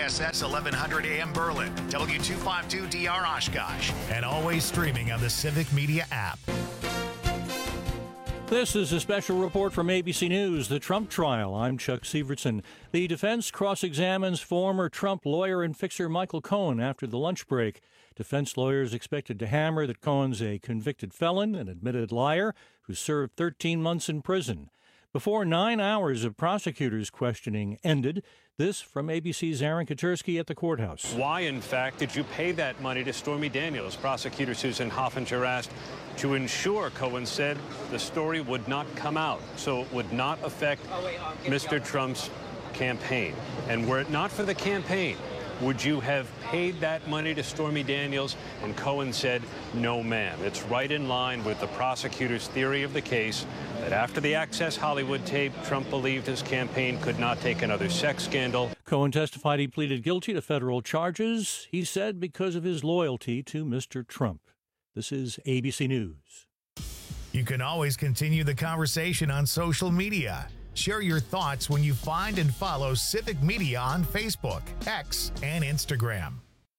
WISS 1100 AM Berlin, W252DR Oshkosh, and always streaming on the Civic Media app. This is a special report from ABC News, the Trump trial. I'm Chuck Sievertson. The defense cross-examines former Trump lawyer and fixer Michael Cohen after the lunch break. Defense lawyers expected to hammer that Cohen's a convicted felon, an admitted liar, who served 13 months in prison. Before 9 hours of prosecutors' questioning ended, this from ABC's Aaron Katersky at the courthouse. Why, in fact, did you pay that money to Stormy Daniels? Prosecutor Susan Hoffinger asked, to ensure, Cohen said, the story would not come out, so it would not affect Mr. Trump's campaign. And were it not for the campaign, would you have paid that money to Stormy Daniels? And Cohen said, no, ma'am. It's right in line with the prosecutor's theory of the case that after the Access Hollywood tape, Trump believed his campaign could not take another sex scandal. Cohen testified he pleaded guilty to federal charges, he said, because of his loyalty to Mr. Trump. This is ABC News. You can always continue the conversation on social media. Share your thoughts when you find and follow Civic Media on Facebook, X, and Instagram.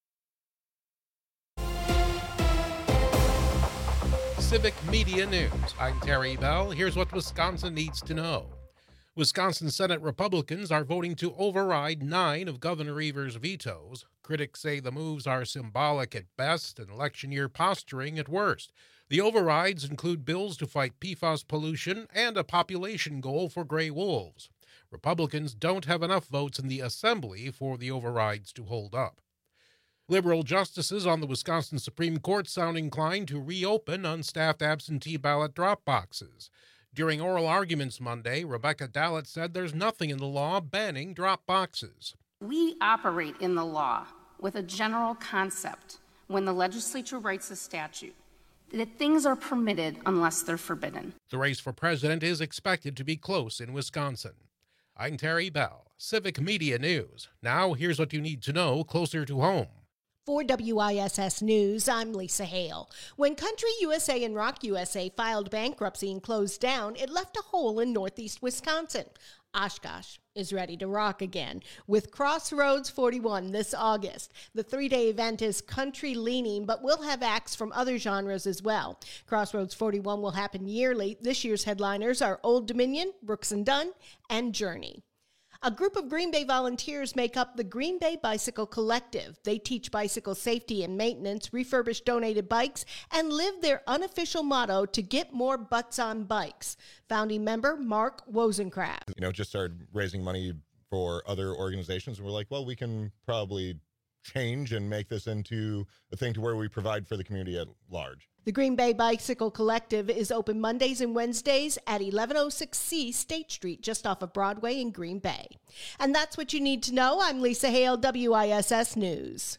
Civic Media News. I'm Terry Bell. Here's what Wisconsin needs to know. Wisconsin Senate Republicans are voting to override 9 of Governor Evers' vetoes. Critics say the moves are symbolic at best and election year posturing at worst. The overrides include bills to fight PFAS pollution and a population goal for gray wolves. Republicans don't have enough votes in the Assembly for the overrides to hold up. Liberal justices on the Wisconsin Supreme Court sound inclined to reopen unstaffed absentee ballot drop boxes. During oral arguments Monday, Rebecca Dallett said there's nothing in the law banning drop boxes. We operate in the law with a general concept when the legislature writes a statute that things are permitted unless they're forbidden. The race for president is expected to be close in Wisconsin. I'm Terry Bell, Civic Media News. Now here's what you need to know closer to home. For WISS News, I'm Lisa Hale. When Country USA and Rock USA filed bankruptcy and closed down, it left a hole in northeast Wisconsin. Oshkosh is ready to rock again with Crossroads 41 this August. The 3-day event is country-leaning, but will have acts from other genres as well. Crossroads 41 will happen yearly. This year's headliners are Old Dominion, Brooks and Dunn, and Journey. A group of Green Bay volunteers make up the Green Bay Bicycle Collective. They teach bicycle safety and maintenance, refurbish donated bikes, and live their unofficial motto to get more butts on bikes. Founding member Mark Wozencraft. Just started raising money for other organizations, and we're like, well, we can probably change and make this into a thing to where we provide for the community at large. The Green Bay Bicycle Collective is open Mondays and Wednesdays at 1106C State Street, just off of Broadway in Green Bay. And that's what you need to know. I'm Lisa Hale, WISS News.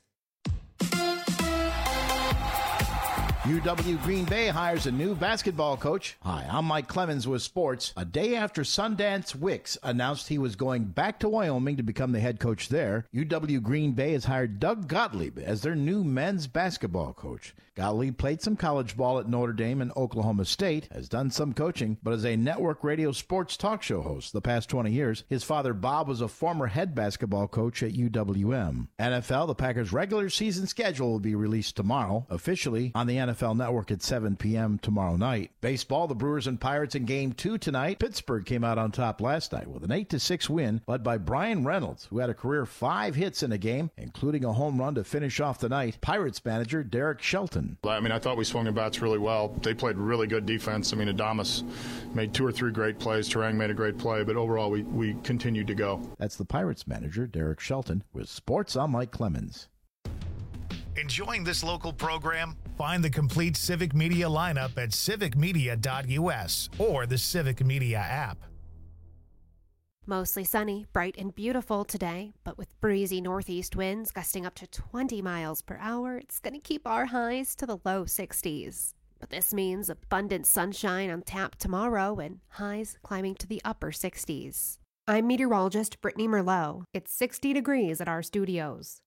UW Green Bay hires a new basketball coach. Hi, I'm Mike Clemens with sports. A day after Sundance Wicks announced he was going back to Wyoming to become the head coach there, UW Green Bay has hired Doug Gottlieb as their new men's basketball coach. Gottlieb played some college ball at Notre Dame and Oklahoma State, has done some coaching, but as a network radio sports talk show host the past 20 years. His father, Bob, was a former head basketball coach at UWM. NFL, the Packers' regular season schedule will be released tomorrow, officially on the NFL Network at 7 p.m. tomorrow night. Baseball, the Brewers and Pirates in Game 2 tonight. Pittsburgh came out on top last night with an 8-6 win, led by Brian Reynolds, who had a career 5 hits in a game, including a home run to finish off the night. Pirates manager Derek Shelton. I thought we swung the bats really well. They played really good defense. Adamas made 2 or 3 great plays. Terang made a great play, but overall we continued to go. That's the Pirates manager, Derek Shelton. With sports, I'm Mike Clemens. Enjoying this local program? Find the complete Civic Media lineup at civicmedia.us or the Civic Media app. Mostly sunny, bright and beautiful today, but with breezy northeast winds gusting up to 20 miles per hour, it's going to keep our highs to the low 60s. But this means abundant sunshine on tap tomorrow and highs climbing to the upper 60s. I'm meteorologist Brittany Merlot. It's 60 degrees at our studios.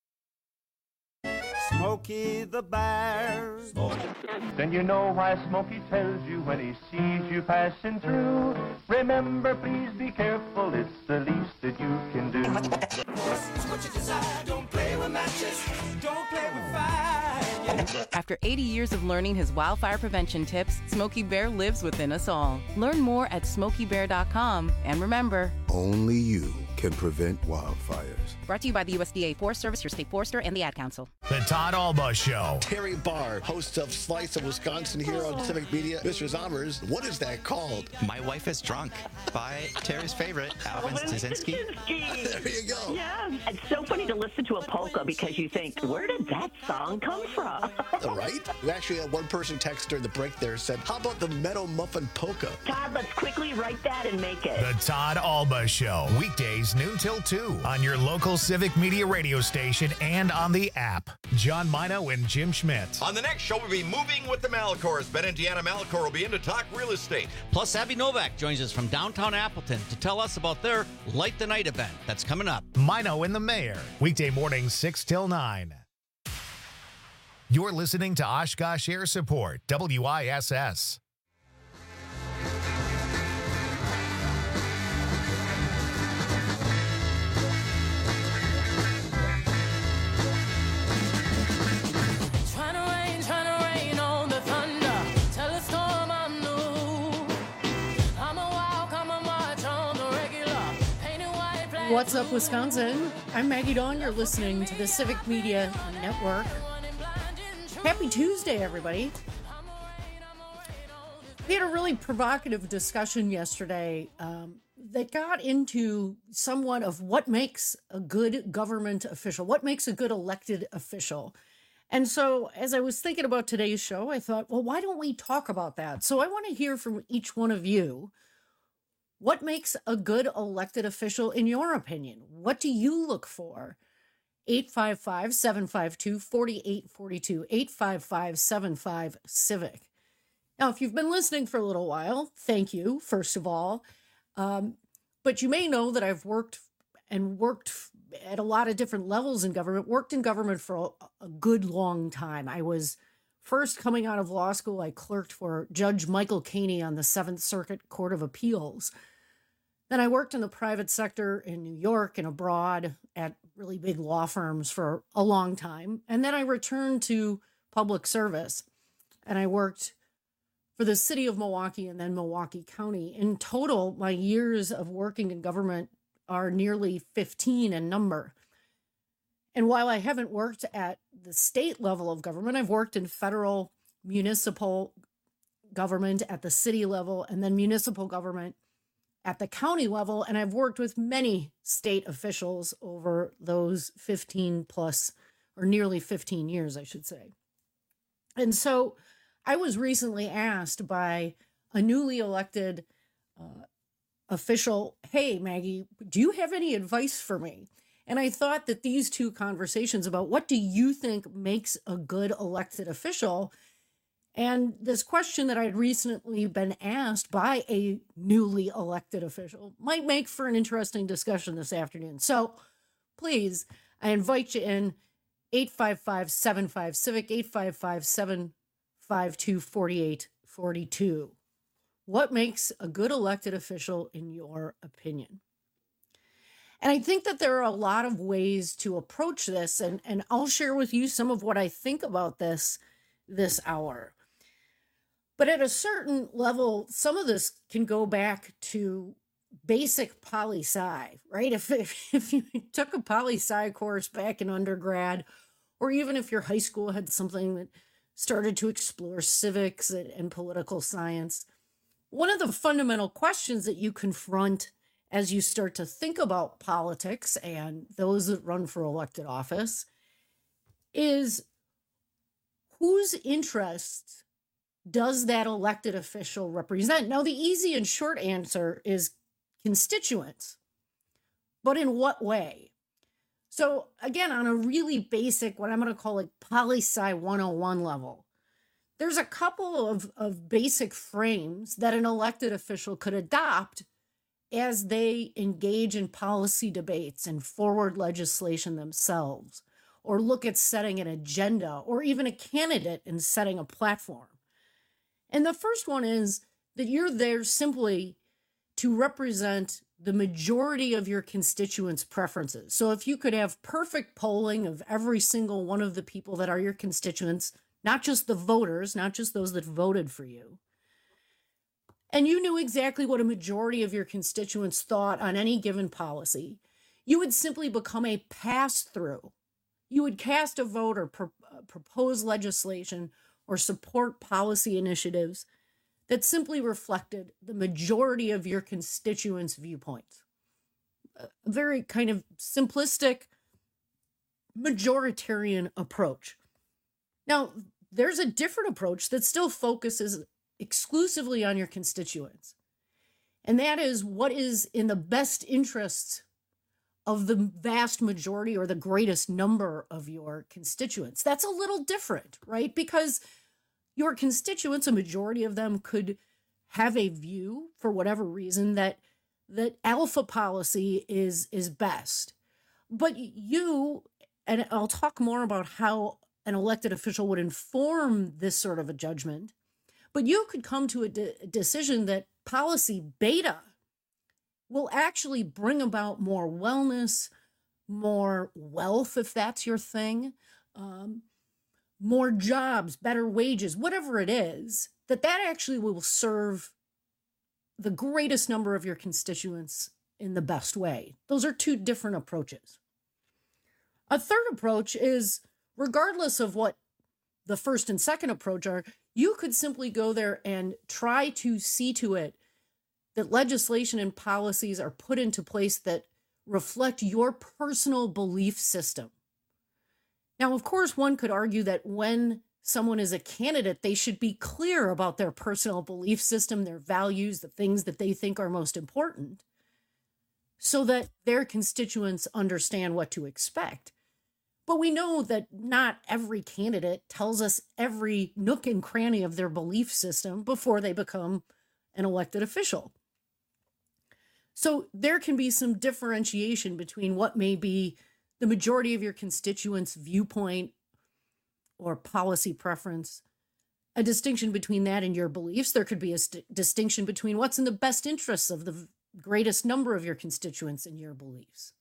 Smokey the Bear. Then you know why Smokey tells you when he sees you passing through. Remember, please be careful, it's the least that you can do. What you desire, don't matches. Don't play with fire. After 80 years of learning his wildfire prevention tips, Smokey Bear lives within us all. Learn more at SmokeyBear.com. And remember, only you can prevent wildfires. Brought to you by the USDA Forest Service, your state forester, and the Ad Council. The Todd Alba Show. Terry Barr, host of Slice of Wisconsin here on Civic Media. Mr. Zombers, what is that called? My Wife is Drunk by Terry's favorite, Alvin Stasinski. There you go. Yeah, it's so funny to listen to a polka because you think, where did that song come from? Right? We actually had one person text during the break there said, how about the Meadow Muffin Polka? Todd, let's quickly write that and make it. The Todd Alba Show. Weekdays noon till 2 on your local Civic Media radio station and on the app. John Mino and Jim Schmidt. On the next show, we'll be moving with the Malcors. Ben and Deanna Malcor will be in to talk real estate. Plus, Abby Novak joins us from downtown Appleton to tell us about their Light the Night event that's coming up. Mino and the Mayor. Weekday mornings 6 till 9. You're listening to Oshkosh Air Support, WISS. What's up, Wisconsin? I'm Maggie Dawn. You're listening to the Civic Media Network. Happy Tuesday, everybody. We had a really provocative discussion yesterday that got into somewhat of what makes a good government official, what makes a good elected official. And so as I was thinking about today's show, I thought, well, why don't we talk about that? So I want to hear from each one of you. What makes a good elected official in your opinion? What do you look for? 855-752-4842, 855-75-CIVIC. Now, if you've been listening for a little while, thank you, first of all. But you may know that I've worked at a lot of different levels in government, worked in government for a good long time. I was first coming out of law school, I clerked for Judge Michael Caney on the 7th Circuit Court of Appeals. Then I worked in the private sector in New York and abroad at really big law firms for a long time. And then I returned to public service and I worked for the city of Milwaukee and then Milwaukee County. In total, my years of working in government are nearly 15 in number. And while I haven't worked at the state level of government, I've worked in federal, municipal government at the city level and then municipal government at the county level, and I've worked with many state officials over those 15 plus, or nearly 15 years, I should say. And so I was recently asked by a newly elected official, hey, Maggie, do you have any advice for me? And I thought that these two conversations about what do you think makes a good elected official, and this question that I'd recently been asked by a newly elected official might make for an interesting discussion this afternoon. So please, I invite you in 855-75-CIVIC, 855-752-4842. What makes a good elected official in your opinion? And I think that there are a lot of ways to approach this, and I'll share with you some of what I think about this hour. But at a certain level, some of this can go back to basic poli-sci, right? If you took a poli-sci course back in undergrad, or even if your high school had something that started to explore civics and political science, one of the fundamental questions that you confront as you start to think about politics and those that run for elected office is whose interests does that elected official represent? Now, the easy and short answer is constituents, but in what way? So again, on a really basic, what I'm going to call like poli-sci 101 level, there's a couple of basic frames that an elected official could adopt as they engage in policy debates and forward legislation themselves, or look at setting an agenda, or even a candidate and setting a platform. And the first one is that you're there simply to represent the majority of your constituents' preferences. So if you could have perfect polling of every single one of the people that are your constituents, not just the voters, not just those that voted for you, and you knew exactly what a majority of your constituents thought on any given policy, you would simply become a pass-through. You would cast a vote or propose legislation or support policy initiatives that simply reflected the majority of your constituents' viewpoints. A very kind of simplistic, majoritarian approach. Now, there's a different approach that still focuses exclusively on your constituents. And that is what is in the best interests of the vast majority or the greatest number of your constituents. That's a little different, right? Because your constituents, a majority of them, could have a view for whatever reason that alpha policy is best. But you, and I'll talk more about how an elected official would inform this sort of a judgment, but you could come to a decision that policy beta will actually bring about more wellness, more wealth, if that's your thing, more jobs, better wages, whatever it is, that actually will serve the greatest number of your constituents in the best way. Those are two different approaches. A third approach is, regardless of what the first and second approach are, you could simply go there and try to see to it that legislation and policies are put into place that reflect your personal belief system. Now, of course, one could argue that when someone is a candidate, they should be clear about their personal belief system, their values, the things that they think are most important, so that their constituents understand what to expect. But we know that not every candidate tells us every nook and cranny of their belief system before they become an elected official. So there can be some differentiation between what may be the majority of your constituents' viewpoint or policy preference, a distinction between that and your beliefs. There could be a distinction between what's in the best interests of the greatest number of your constituents and your beliefs.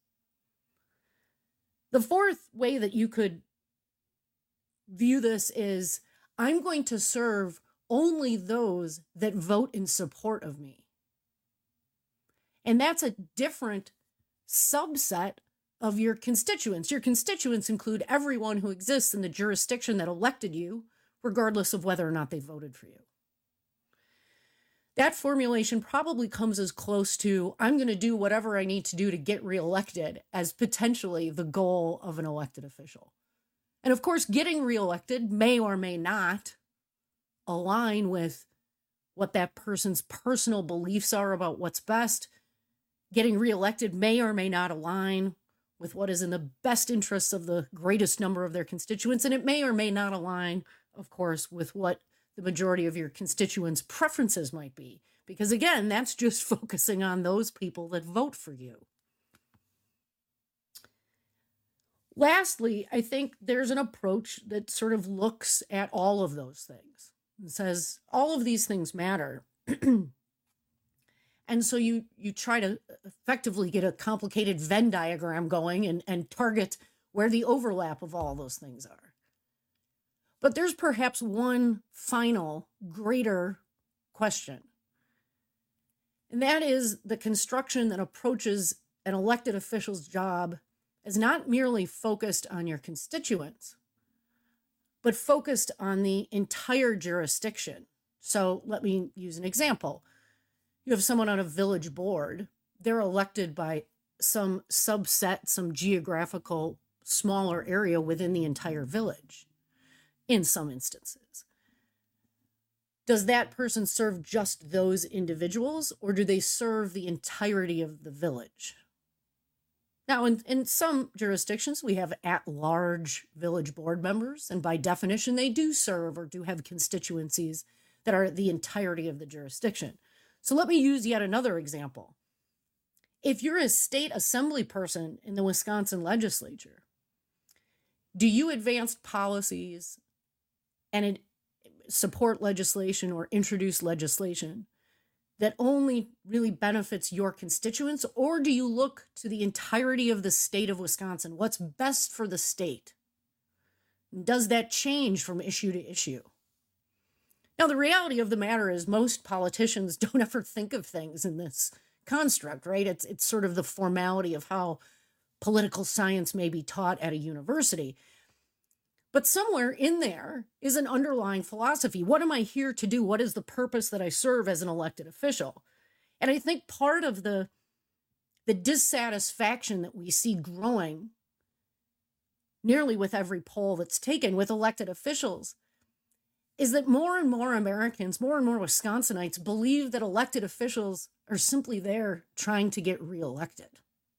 The fourth way that you could view this is, I'm going to serve only those that vote in support of me. And that's a different subset of your constituents. Your constituents include everyone who exists in the jurisdiction that elected you, regardless of whether or not they voted for you. That formulation probably comes as close to, I'm going to do whatever I need to do to get reelected, as potentially the goal of an elected official. And of course, getting reelected may or may not align with what that person's personal beliefs are about what's best. Getting reelected may or may not align with what is in the best interests of the greatest number of their constituents. And it may or may not align, of course, with what the majority of your constituents' preferences might be. Because again, that's just focusing on those people that vote for you. Lastly, I think there's an approach that sort of looks at all of those things and says, all of these things matter. And so you try to effectively get a complicated Venn diagram going and target where the overlap of all those things are. But there's perhaps one final, greater question. And that is the construction that approaches an elected official's job as not merely focused on your constituents, but focused on the entire jurisdiction. So let me use an example. You have someone on a village board. They're elected by some subset, some geographical smaller area within the entire village, in some instances. Does that person serve just those individuals, or do they serve the entirety of the village? Now, in some jurisdictions, we have at-large village board members, and by definition, they do serve or do have constituencies that are the entirety of the jurisdiction. So let me use yet another example. If you're a state assembly person in the Wisconsin legislature, do you advance policies and support legislation or introduce legislation that only really benefits your constituents, or do you look to the entirety of the state of Wisconsin? What's best for the state? Does that change from issue to issue? Now, the reality of the matter is most politicians don't ever think of things in this construct, right? It's sort of the formality of how political science may be taught at a university. But somewhere in there is an underlying philosophy. What am I here to do? What is the purpose that I serve as an elected official? And I think part of the dissatisfaction that we see growing nearly with every poll that's taken with elected officials is that more and more Americans, more and more Wisconsinites believe that elected officials are simply there trying to get reelected.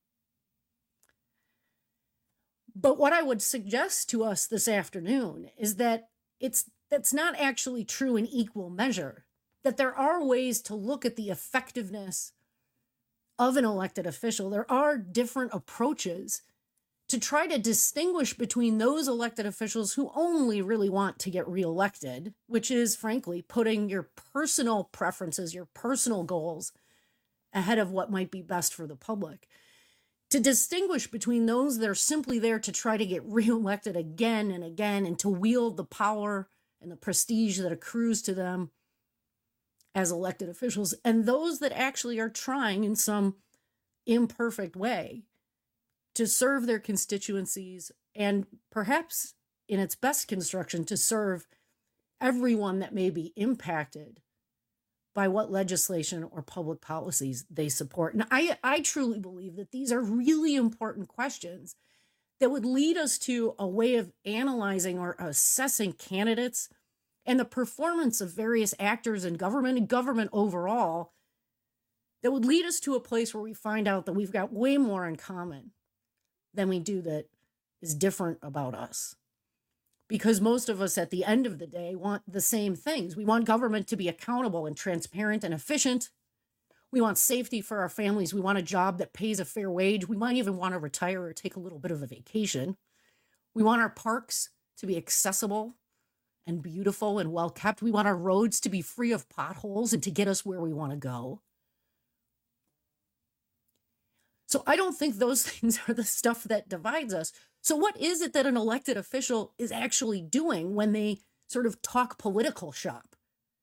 But what I would suggest to us this afternoon is that that's not actually true in equal measure, that there are ways to look at the effectiveness of an elected official. There are different approaches to try to distinguish between those elected officials who only really want to get reelected, which is, frankly, putting your personal preferences, your personal goals ahead of what might be best for the public. To distinguish between those that are simply there to try to get reelected again and again and to wield the power and the prestige that accrues to them as elected officials, and those that actually are trying in some imperfect way to serve their constituencies and perhaps in its best construction to serve everyone that may be impacted by what legislation or public policies they support. And I truly believe that these are really important questions that would lead us to a way of analyzing or assessing candidates and the performance of various actors in government and government overall that would lead us to a place where we find out that we've got way more in common than we do that is different about us. Because most of us at the end of the day want the same things. We want government to be accountable and transparent and efficient. We want safety for our families. We want a job that pays a fair wage. We might even want to retire or take a little bit of a vacation. We want our parks to be accessible and beautiful and well kept. We want our roads to be free of potholes and to get us where we want to go. So I don't think those things are the stuff that divides us. So what is it that an elected official is actually doing when they sort of talk political shop?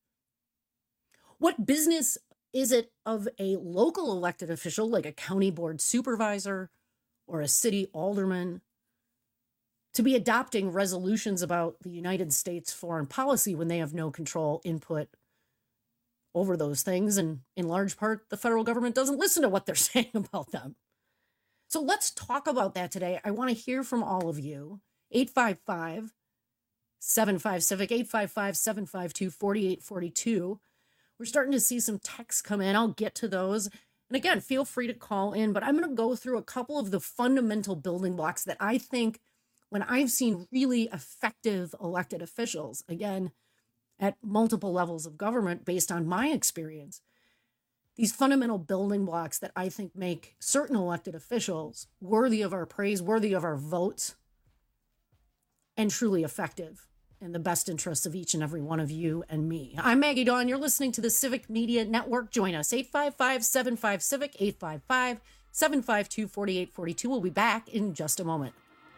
What business is it of a local elected official like a county board supervisor or a city alderman to be adopting resolutions about the United States foreign policy when they have no control, input over those things? And in large part, the federal government doesn't listen to what they're saying about them. So let's talk about that today. I want to hear from all of you. 855-75-CIVIC, 855-752-4842. We're starting to see some texts come in. I'll get to those. And again, feel free to call in, but I'm going to go through a couple of the fundamental building blocks that I think when I've seen really effective elected officials, again, at multiple levels of government based on my experience, these fundamental building blocks that I think make certain elected officials worthy of our praise, worthy of our votes, and truly effective in the best interests of each and every one of you and me. I'm Maggie Dawn. You're listening to the Civic Media Network. Join us, 855-75-CIVIC, 855-752-4842. We'll be back in just a moment.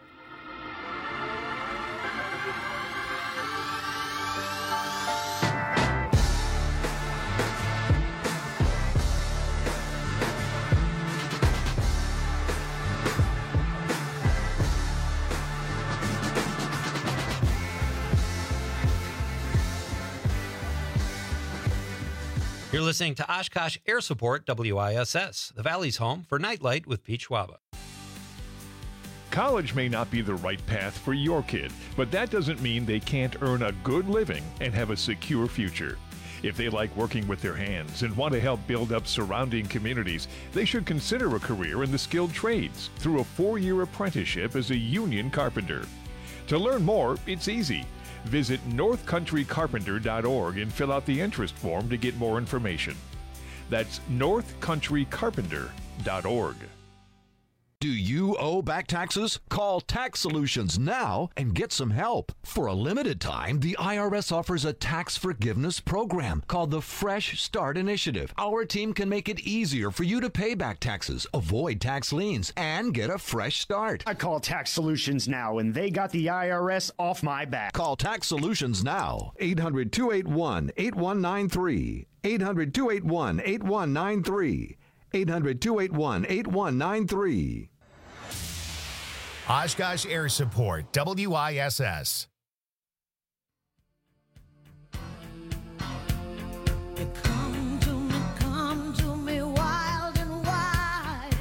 You're listening to Oshkosh Air Support WISS, the Valley's home for Nightlight with Pete Schwaba. College may not be the right path for your kid, but that doesn't mean they can't earn a good living and have a secure future. If they like working with their hands and want to help build up surrounding communities, they should consider a career in the skilled trades through a 4-year apprenticeship as a union carpenter. To learn more, it's easy. Visit northcountrycarpenter.org and fill out the interest form to get more information. That's northcountrycarpenter.org. Do you owe back taxes? Call Tax Solutions now and get some help. For a limited time, the IRS offers a tax forgiveness program called the Fresh Start Initiative. Our team can make it easier for you to pay back taxes, avoid tax liens, and get a fresh start. I call Tax Solutions now, and they got the IRS off my back. Call Tax Solutions now. 800-281-8193. 800-281-8193. 800-281-8193. Oshkosh Air Support, WISS. Come to me wild and wild.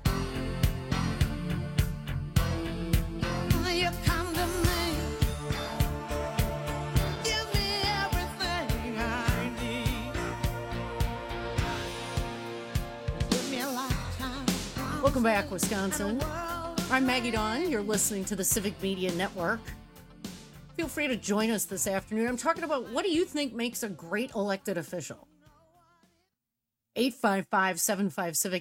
You come to me, give me everything I need. Give me a lifetime. Welcome back, Wisconsin. I'm Maggie Dawn. You're listening to the Civic Media Network. Feel free to join us this afternoon. I'm talking about, what do you think makes a great elected official? 855-75-CIVIC,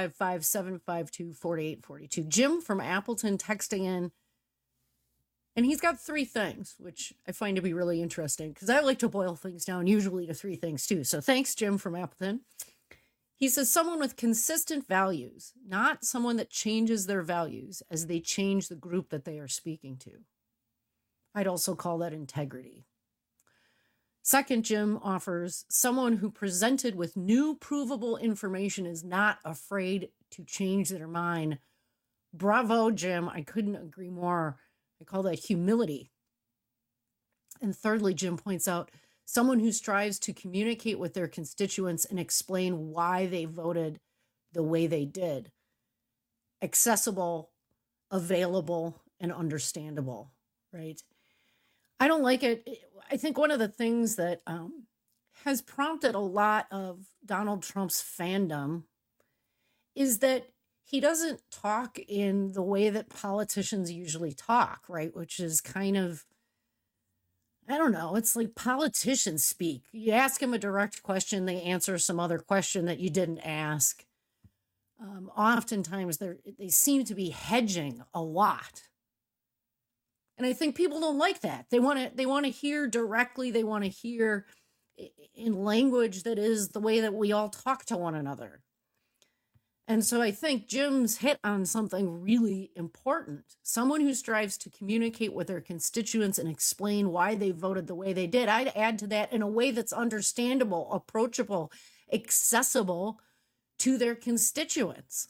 855-752-4842. Jim from Appleton texting in, and he's got 3 things, which I find to be really interesting, because I like to boil things down usually to 3 things too. So thanks, Jim from Appleton. He says someone with consistent values, not someone that changes their values as they change the group that they are speaking to. I'd also call that integrity. Second, Jim offers someone who presented with new provable information is not afraid to change their mind. Bravo, Jim. I couldn't agree more. I call that humility. And thirdly, Jim points out someone who strives to communicate with their constituents and explain why they voted the way they did. Accessible, available, and understandable, right? I don't like it. I think one of the things that has prompted a lot of Donald Trump's fandom is that he doesn't talk in the way that politicians usually talk, right? Which is kind of, I don't know, it's like politicians speak. You ask them a direct question, they answer some other question that you didn't ask. Oftentimes they seem to be hedging a lot. And I think people don't like that. They want to hear directly, they want to hear in language that is the way that we all talk to one another. And so I think Jim's hit on something really important. Someone who strives to communicate with their constituents and explain why they voted the way they did. I'd add to that in a way that's understandable, approachable, accessible to their constituents.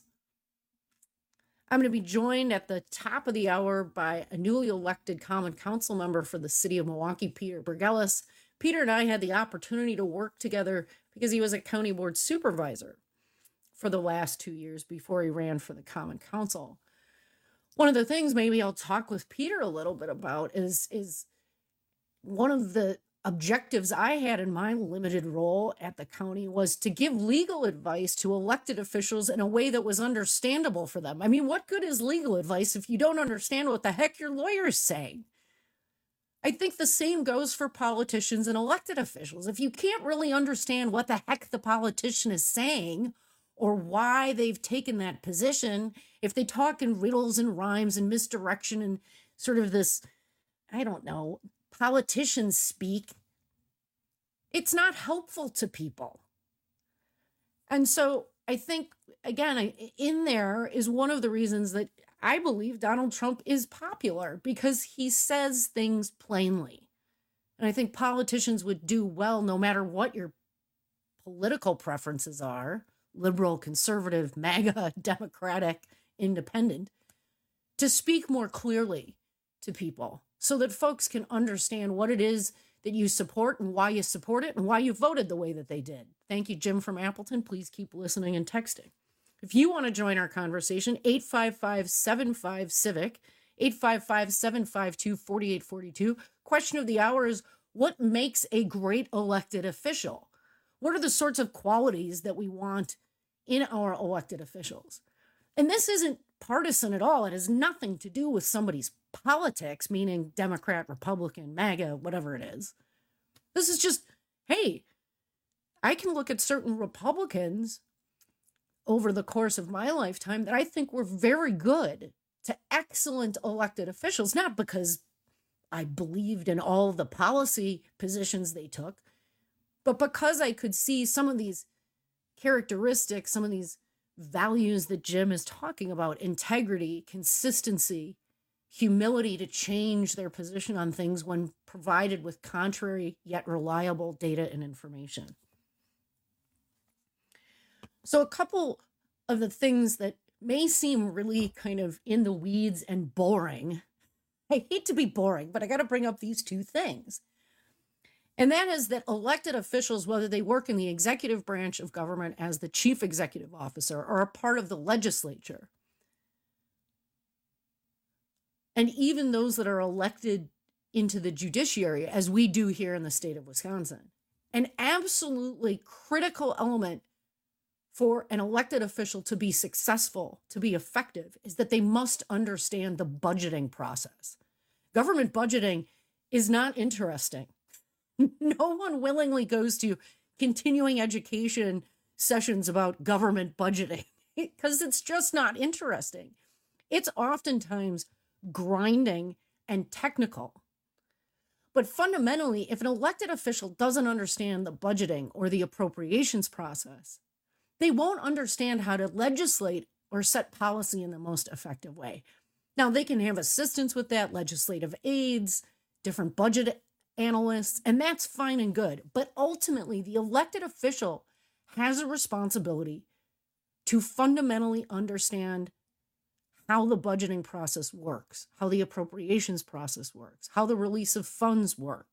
I'm going to be joined at the top of the hour by a newly elected Common Council member for the city of Milwaukee, Peter Bergelis. Peter and I had the opportunity to work together because he was a county board supervisor for the last 2 years before he ran for the Common Council. One of the things maybe I'll talk with Peter a little bit about is one of the objectives I had in my limited role at the county was to give legal advice to elected officials in a way that was understandable for them. I mean, what good is legal advice if you don't understand what the heck your lawyer's saying? I think the same goes for politicians and elected officials. If you can't really understand what the heck the politician is saying, or why they've taken that position, if they talk in riddles and rhymes and misdirection and sort of this, I don't know, politicians speak, it's not helpful to people. And so I think, again, in there is one of the reasons that I believe Donald Trump is popular, because he says things plainly. And I think politicians would do well, no matter what your political preferences are, liberal, conservative, MAGA, Democratic, independent, to speak more clearly to people so that folks can understand what it is that you support and why you support it and why you voted the way that they did. Thank you, Jim from Appleton. Please keep listening and texting. If you want to join our conversation, 855-75-CIVIC, 855-752-4842. Question of the hour is, what makes a great elected official? What are the sorts of qualities that we want in our elected officials? And this isn't partisan at all. It has nothing to do with somebody's politics, meaning Democrat, Republican, MAGA, whatever it is. This is just, hey, I can look at certain Republicans over the course of my lifetime that I think were very good to excellent elected officials, not because I believed in all the policy positions they took, but because I could see some of these characteristics, some of these values that Jim is talking about: integrity, consistency, humility to change their position on things when provided with contrary yet reliable data and information. So a couple of the things that may seem really kind of in the weeds and boring. I hate to be boring, but I got to bring up these two things. And that is that elected officials, whether they work in the executive branch of government as the chief executive officer or a part of the legislature, and even those that are elected into the judiciary, as we do here in the state of Wisconsin, an absolutely critical element for an elected official to be successful, to be effective, is that they must understand the budgeting process. Government budgeting is not interesting. No one willingly goes to continuing education sessions about government budgeting because it's just not interesting. It's oftentimes grinding and technical. But fundamentally, if an elected official doesn't understand the budgeting or the appropriations process, they won't understand how to legislate or set policy in the most effective way. Now, they can have assistance with that, legislative aides, different budget analysts, and that's fine and good. But ultimately, the elected official has a responsibility to fundamentally understand how the budgeting process works, how the appropriations process works, how the release of funds work.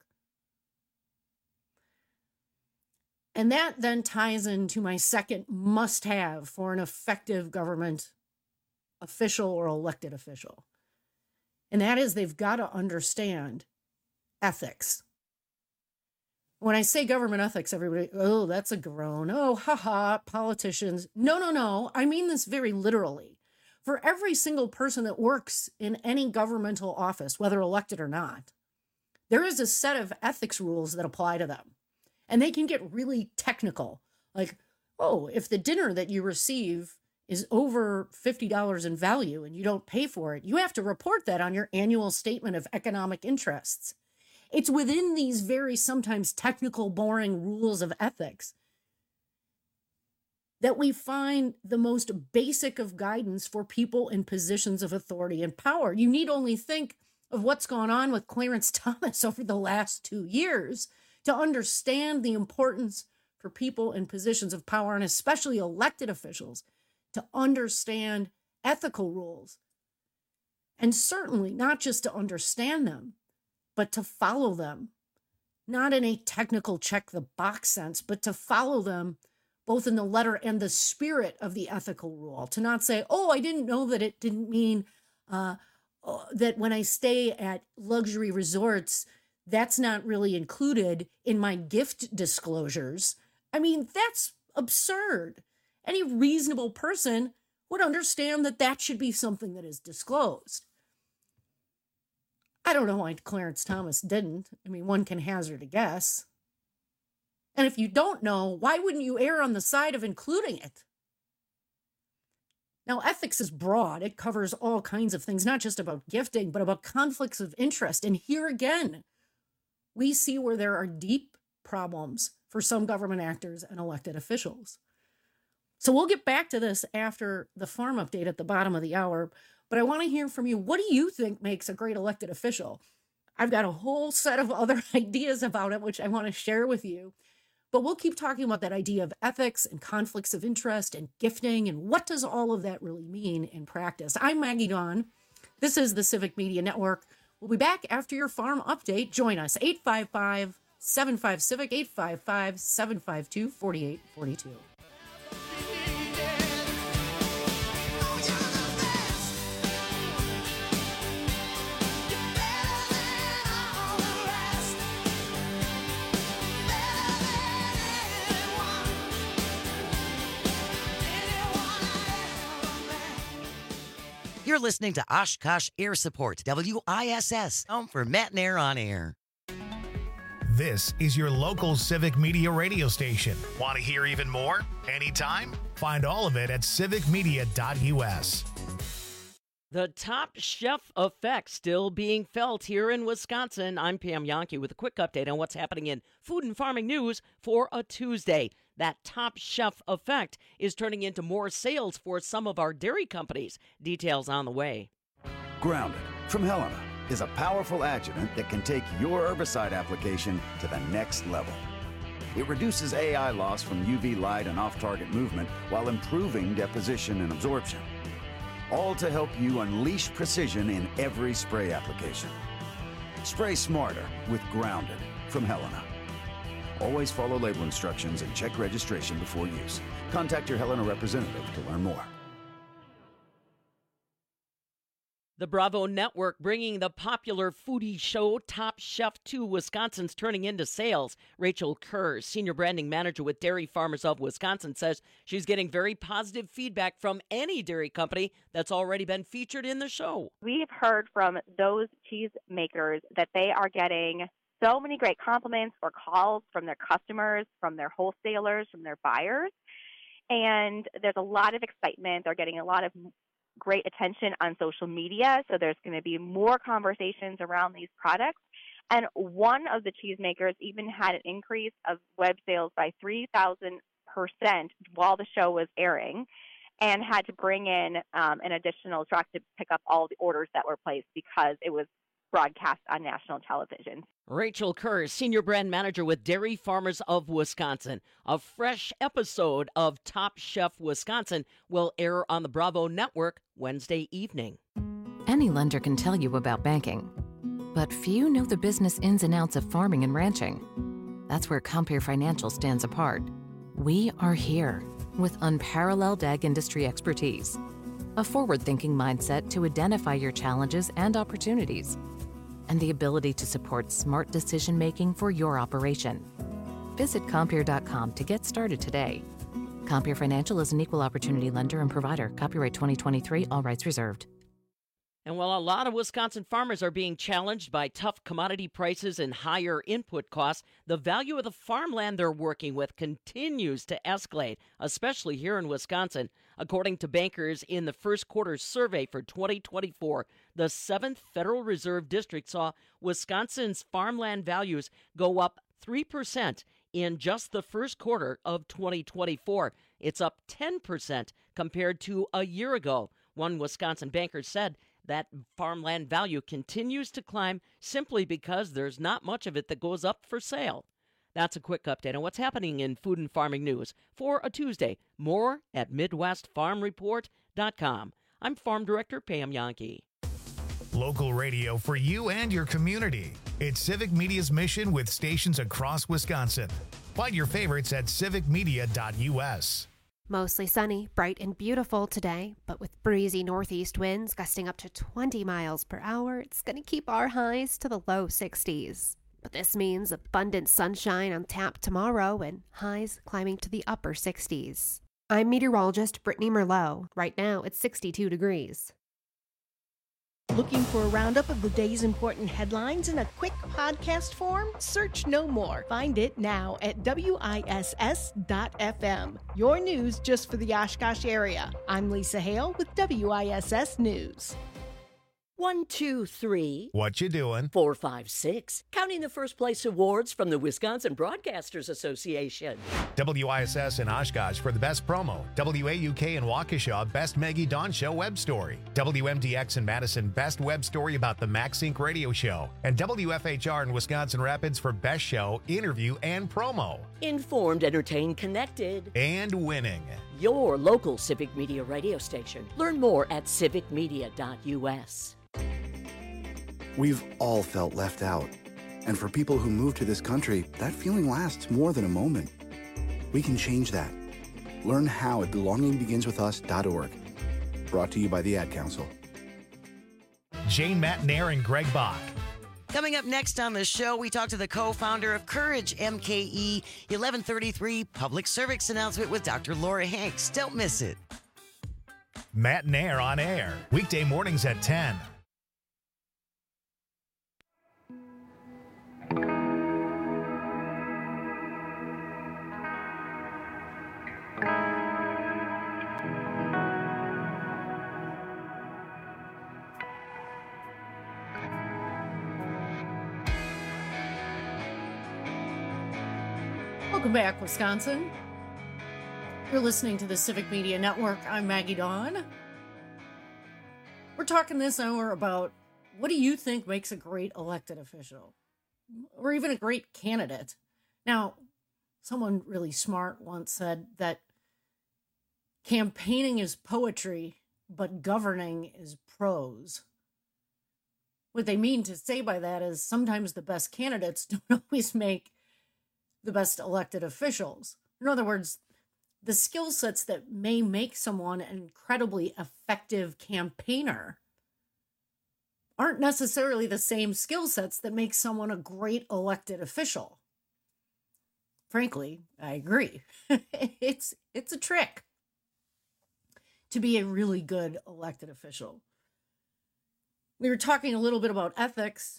And that then ties into my second must-have for an effective government official or elected official. And that is they've got to understand ethics. When I say government ethics, everybody, oh, that's a groan. Oh, haha, politicians. No. I mean this very literally. For every single person that works in any governmental office, whether elected or not, there is a set of ethics rules that apply to them. And they can get really technical. Like, oh, if the dinner that you receive is over $50 in value and you don't pay for it, you have to report that on your annual statement of economic interests. It's within these very sometimes technical, boring rules of ethics that we find the most basic of guidance for people in positions of authority and power. You need only think of what's gone on with Clarence Thomas over the last 2 years to understand the importance for people in positions of power, and especially elected officials, to understand ethical rules. And certainly not just to understand them, but to follow them. Not in a technical check the box sense, but to follow them both in the letter and the spirit of the ethical rule. To not say, oh, I didn't know that it didn't mean that when I stay at luxury resorts, that's not really included in my gift disclosures. I mean, that's absurd. Any reasonable person would understand that that should be something that is disclosed. I don't know why Clarence Thomas didn't. I mean, one can hazard a guess. And if you don't know, why wouldn't you err on the side of including it? Now, ethics is broad. It covers all kinds of things, not just about gifting, but about conflicts of interest. And here again, we see where there are deep problems for some government actors and elected officials. So we'll get back to this after the farm update at the bottom of the hour. But I want to hear from you. What do you think makes a great elected official? I've got a whole set of other ideas about it, which I want to share with you. But we'll keep talking about that idea of ethics and conflicts of interest and gifting and what does all of that really mean in practice. I'm Maggie Dawn. This is the Civic Media Network. We'll be back after your farm update. Join us, 855-75-CIVIC, 855-752-4842. You're listening to Oshkosh Air Support, WISS, home for Matt and Air on Air. This is your local Civic Media radio station. Want to hear even more? Anytime? Find all of it at civicmedia.us. The Top Chef effect still being felt here in Wisconsin. I'm Pam Yonke with a quick update on what's happening in food and farming news for a Tuesday. That Top Chef effect is turning into more sales for some of our dairy companies. Details on the way. Grounded from Helena is a powerful adjuvant that can take your herbicide application to the next level. It reduces AI loss from UV light and off-target movement while improving deposition and absorption. All to help you unleash precision in every spray application. Spray smarter with Grounded from Helena. Always follow label instructions and check registration before use. Contact your Helena representative to learn more. The Bravo Network bringing the popular foodie show Top Chef to Wisconsin's turning into sales. Rachel Kerr, Senior Branding Manager with Dairy Farmers of Wisconsin, says she's getting very positive feedback from any dairy company that's already been featured in the show. We've heard from those cheese makers that they are getting so many great compliments or calls from their customers, from their wholesalers, from their buyers. And there's a lot of excitement. They're getting a lot of great attention on social media, so there's going to be more conversations around these products. And one of the cheesemakers even had an increase of web sales by 3,000% while the show was airing, and had to bring in an additional truck to pick up all the orders that were placed because it was broadcast on national television. Rachel Kerr, Senior Brand Manager with Dairy Farmers of Wisconsin. A fresh episode of Top Chef Wisconsin will air on the Bravo Network Wednesday evening. Any lender can tell you about banking, but few know the business ins and outs of farming and ranching. That's where Compeer Financial stands apart. We are here with unparalleled ag industry expertise, a forward-thinking mindset to identify your challenges and opportunities, and the ability to support smart decision-making for your operation. Visit Compeer.com to get started today. Compeer Financial is an equal opportunity lender and provider. Copyright 2023, all rights reserved. And while a lot of Wisconsin farmers are being challenged by tough commodity prices and higher input costs, the value of the farmland they're working with continues to escalate, especially here in Wisconsin. According to bankers in the first quarter survey for 2024, the 7th Federal Reserve District saw Wisconsin's farmland values go up 3% in just the first quarter of 2024. It's up 10% compared to a year ago. One Wisconsin banker said that farmland value continues to climb simply because there's not much of it that goes up for sale. That's a quick update on what's happening in food and farming news for a Tuesday. More at MidwestFarmReport.com. I'm Farm Director Pam Yonke. Local radio for you and your community. It's Civic Media's mission with stations across Wisconsin. Find your favorites at civicmedia.us. Mostly sunny, bright and beautiful today, but with breezy northeast winds gusting up to 20 miles per hour, it's going to keep our highs to the low 60s. But this means abundant sunshine on tap tomorrow and highs climbing to the upper 60s. I'm meteorologist Brittany Merlot. Right now, it's 62 degrees. Looking for a roundup of the day's important headlines in a quick podcast form? Search no more. Find it now at WISS.FM. Your news just for the Oshkosh area. I'm Lisa Hale with WISS News. 1, 2, 3. What you doing? 4, 5, 6. Counting the first place awards from the Wisconsin Broadcasters Association. WISS in Oshkosh for the best promo. WAUK in Waukesha, best Maggie Dawn Show web story. WMDX in Madison, best web story about the MaxSync radio show. And WFHR in Wisconsin Rapids for best show, interview, and promo. Informed, entertained, connected. And winning. Your local Civic Media radio station. Learn more at civicmedia.us. We've all felt left out. And for people who move to this country, that feeling lasts more than a moment. We can change that. Learn how at belongingbeginswithus.org. Brought to you by the Ad Council. Jane Matnair and Greg Bach. Coming up next on the show, we talk to the co-founder of Courage MKE, 1133 public service announcement with Dr. Laura Hanks. Don't miss it. Matnair on air, weekday mornings at 10. Welcome back, Wisconsin. You're listening to the Civic Media Network. I'm Maggie Dawn. We're talking this hour about what do you think makes a great elected official or even a great candidate? Now, someone really smart once said that campaigning is poetry, but governing is prose. What they mean to say by that is sometimes the best candidates don't always make the best elected officials. In other words, the skill sets that may make someone an incredibly effective campaigner aren't necessarily the same skill sets that make someone a great elected official. Frankly, I agree. It's a trick to be a really good elected official. We were talking a little bit about ethics.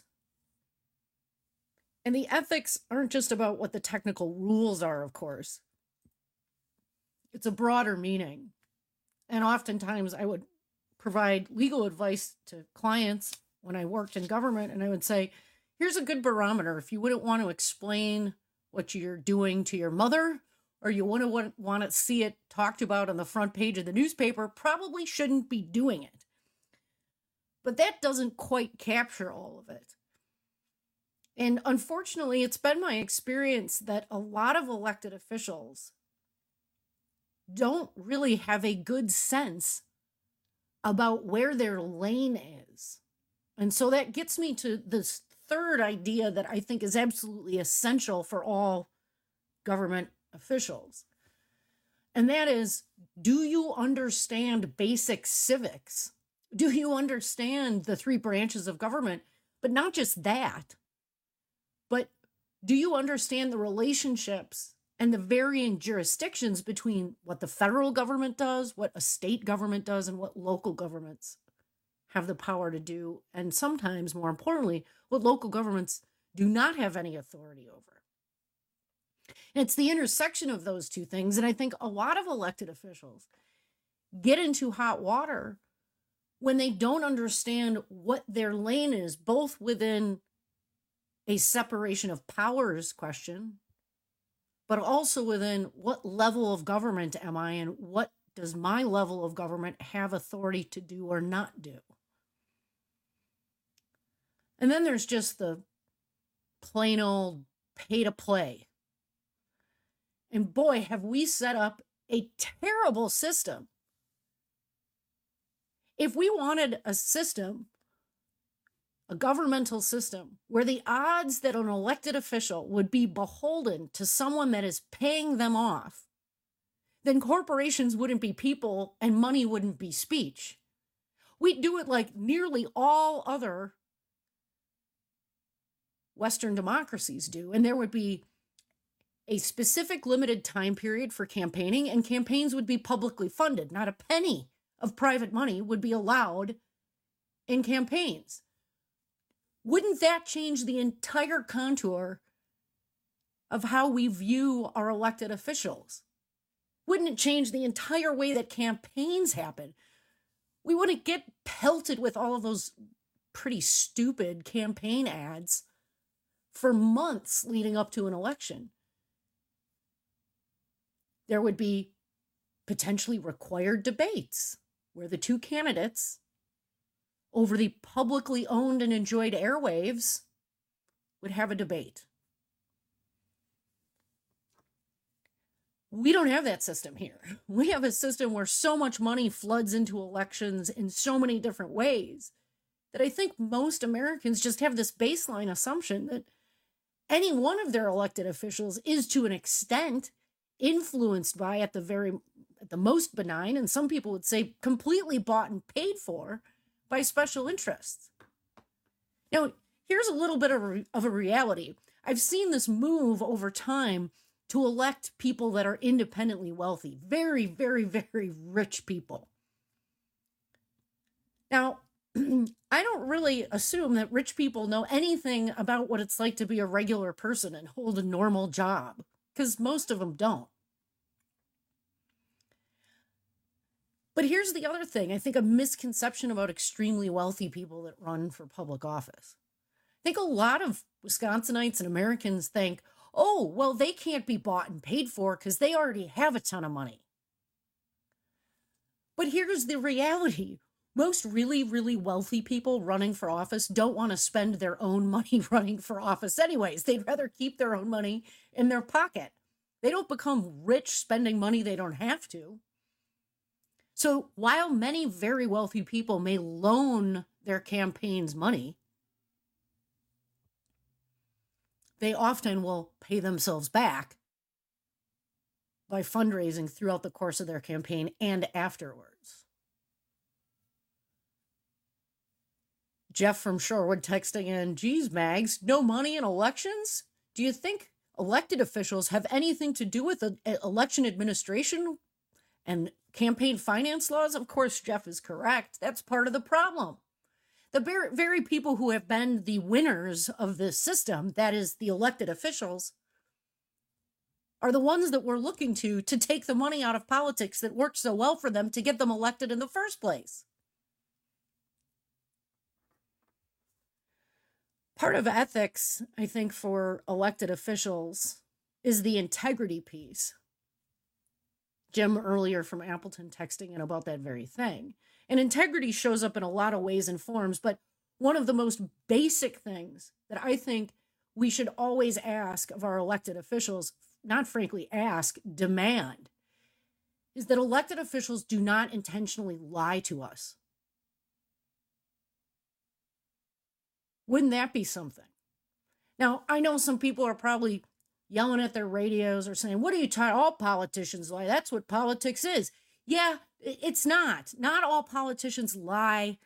And the ethics aren't just about what the technical rules are, of course. It's a broader meaning. And oftentimes I would provide legal advice to clients when I worked in government, and I would say, here's a good barometer. If you wouldn't want to explain what you're doing to your mother, or you wouldn't want to see it talked about on the front page of the newspaper, probably shouldn't be doing it. But that doesn't quite capture all of it. And unfortunately, it's been my experience that a lot of elected officials don't really have a good sense about where their lane is. And so that gets me to this third idea that I think is absolutely essential for all government officials. And that is, do you understand basic civics? Do you understand the three branches of government? But not just that. But do you understand the relationships and the varying jurisdictions between what the federal government does, what a state government does, and what local governments have the power to do? And sometimes, more importantly, what local governments do not have any authority over. And it's the intersection of those two things. And I think a lot of elected officials get into hot water when they don't understand what their lane is, both within a separation of powers question, but also within what level of government am I and what does my level of government have authority to do or not do? And then there's just the plain old pay to play. And boy, have we set up a terrible system. If we wanted a system, a governmental system, where the odds that an elected official would be beholden to someone that is paying them off, then corporations wouldn't be people and money wouldn't be speech. We'd do it like nearly all other Western democracies do, and there would be a specific limited time period for campaigning, and campaigns would be publicly funded. Not a penny of private money would be allowed in campaigns. Wouldn't that change the entire contour of how we view our elected officials? Wouldn't it change the entire way that campaigns happen? We wouldn't get pelted with all of those pretty stupid campaign ads for months leading up to an election. There would be potentially required debates where the two candidates over the publicly owned and enjoyed airwaves would have a debate. We don't have that system here. We have a system where so much money floods into elections in so many different ways that I think most Americans just have this baseline assumption that any one of their elected officials is to an extent influenced by, at the most benign, and some people would say completely bought and paid for by special interests. Now, here's a little bit of a reality. I've seen this move over time to elect people that are independently wealthy, very, very, very rich people. Now, I don't really assume that rich people know anything about what it's like to be a regular person and hold a normal job, because most of them don't. But here's the other thing. I think a misconception about extremely wealthy people that run for public office. I think a lot of Wisconsinites and Americans think, oh, well, they can't be bought and paid for because they already have a ton of money. But here's the reality. Most really, really wealthy people running for office don't want to spend their own money running for office anyways. They'd rather keep their own money in their pocket. They don't become rich spending money they don't have to. So while many very wealthy people may loan their campaigns money, they often will pay themselves back by fundraising throughout the course of their campaign and afterwards. Jeff from Shorewood texting in, geez, Mags, no money in elections? Do you think elected officials have anything to do with election administration and campaign finance laws? Of course, Jeff is correct. That's part of the problem. The very people who have been the winners of this system, that is the elected officials, are the ones that we're looking to take the money out of politics that worked so well for them to get them elected in the first place. Part of ethics, I think, for elected officials is the integrity piece. Jim earlier from Appleton texting in about that very thing. And integrity shows up in a lot of ways and forms, but one of the most basic things that I think we should always ask of our elected officials, not frankly ask, demand, is that elected officials do not intentionally lie to us. Wouldn't that be something? Now, I know some people are probably yelling at their radios or saying, what are you talking? All politicians lie. That's what politics is. Yeah, it's not. Not all politicians lie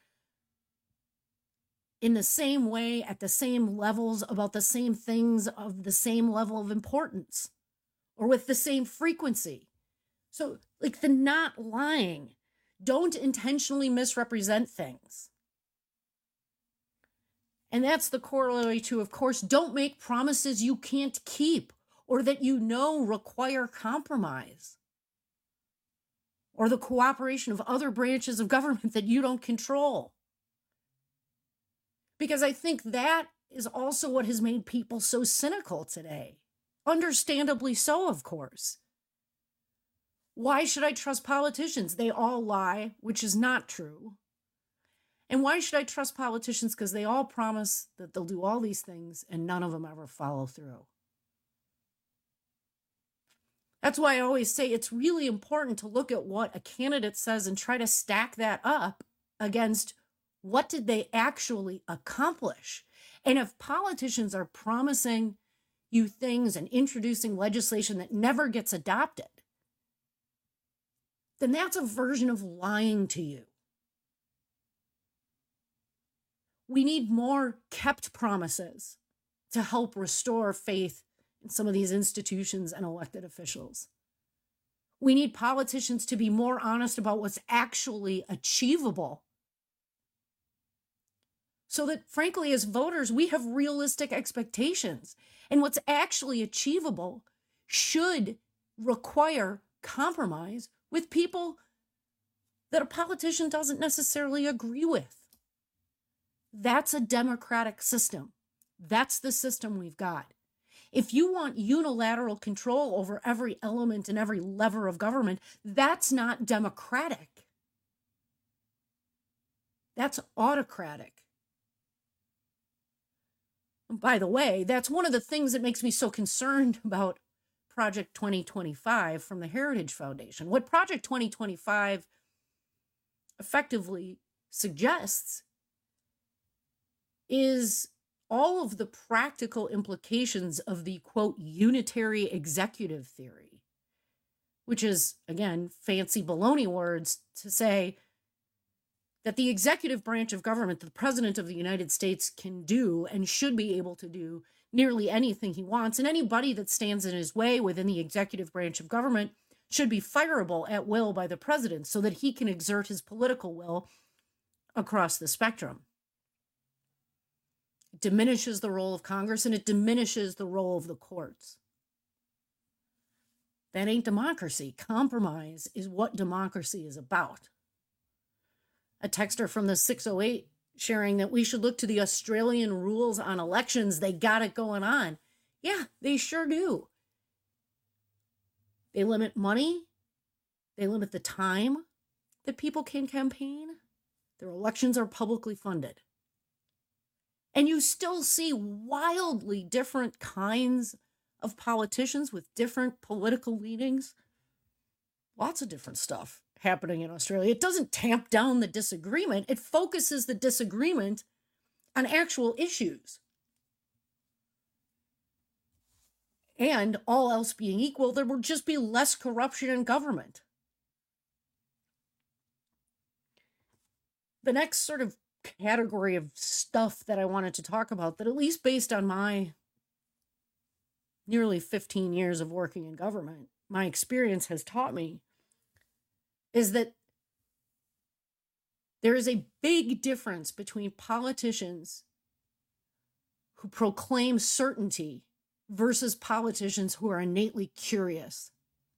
in the same way, at the same levels, about the same things of the same level of importance or with the same frequency. So, like the not lying, don't intentionally misrepresent things. And that's the corollary to, of course, don't make promises you can't keep or that you know require compromise or the cooperation of other branches of government that you don't control. Because I think that is also what has made people so cynical today. Understandably so, of course. Why should I trust politicians? They all lie, which is not true. And why should I trust politicians? Because they all promise that they'll do all these things and none of them ever follow through. That's why I always say it's really important to look at what a candidate says and try to stack that up against what did they actually accomplish. And if politicians are promising you things and introducing legislation that never gets adopted, then that's a version of lying to you. We need more kept promises to help restore faith in some of these institutions and elected officials. We need politicians to be more honest about what's actually achievable so that, frankly, as voters, we have realistic expectations. And what's actually achievable should require compromise with people that a politician doesn't necessarily agree with. That's a democratic system. That's the system we've got. If you want unilateral control over every element and every lever of government, that's not democratic. That's autocratic. And by the way, that's one of the things that makes me so concerned about Project 2025 from the Heritage Foundation. What Project 2025 effectively suggests is all of the practical implications of the, quote, unitary executive theory, which is, again, fancy baloney words to say that the executive branch of government, the president of the United States, can do and should be able to do nearly anything he wants, and anybody that stands in his way within the executive branch of government should be fireable at will by the president so that he can exert his political will across the spectrum. It diminishes the role of Congress and it diminishes the role of the courts. That ain't democracy. Compromise is what democracy is about. A texter from the 608 sharing that we should look to the Australian rules on elections. They got it going on. Yeah, they sure do. They limit money. They limit the time that people can campaign. Their elections are publicly funded. And you still see wildly different kinds of politicians with different political leanings. Lots of different stuff happening in Australia. It doesn't tamp down the disagreement. It focuses the disagreement on actual issues. And all else being equal, there will just be less corruption in government. The next sort of category of stuff that I wanted to talk about, that at least based on my nearly 15 years of working in government, my experience has taught me, is that there is a big difference between politicians who proclaim certainty versus politicians who are innately curious.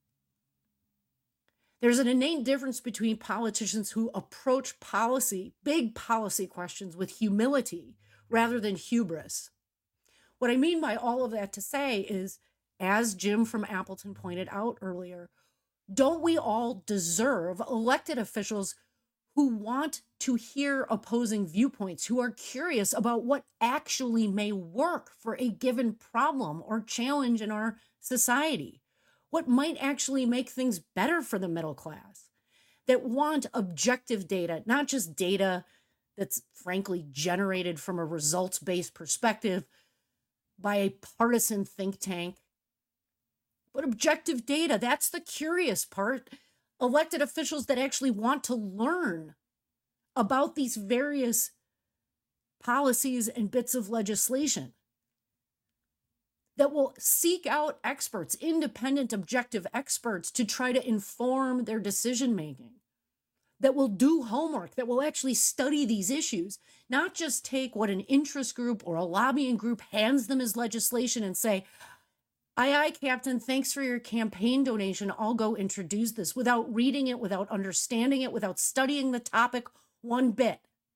There's an innate difference between politicians who approach policy, big policy questions, with humility rather than hubris. What I mean by all of that to say is, as Jim from Appleton pointed out earlier, don't we all deserve elected officials who want to hear opposing viewpoints, who are curious about what actually may work for a given problem or challenge in our society? What might actually make things better for the middle class? That want objective data, not just data that's frankly generated from a results-based perspective by a partisan think tank, but objective data. That's the curious part. Elected officials that actually want to learn about these various policies and bits of legislation, that will seek out experts, independent, objective experts, to try to inform their decision-making, that will do homework, that will actually study these issues, not just take what an interest group or a lobbying group hands them as legislation and say, aye, aye, Captain, thanks for your campaign donation. I'll go introduce this, without reading it, without understanding it, without studying the topic one bit.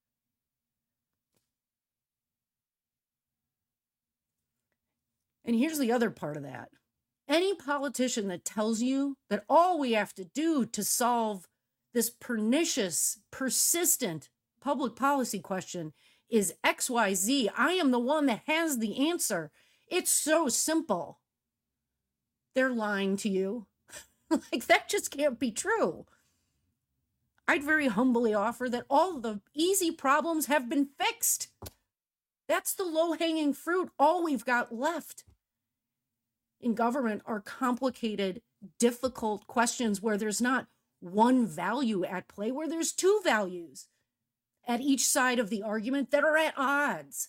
And here's the other part of that. Any politician that tells you that all we have to do to solve this pernicious, persistent public policy question is XYZ, I am the one that has the answer. It's so simple. They're lying to you. Like, that just can't be true. I'd very humbly offer that all the easy problems have been fixed. That's the low-hanging fruit. All we've got left in government are complicated, difficult questions where there's not one value at play, where there's two values at each side of the argument that are at odds.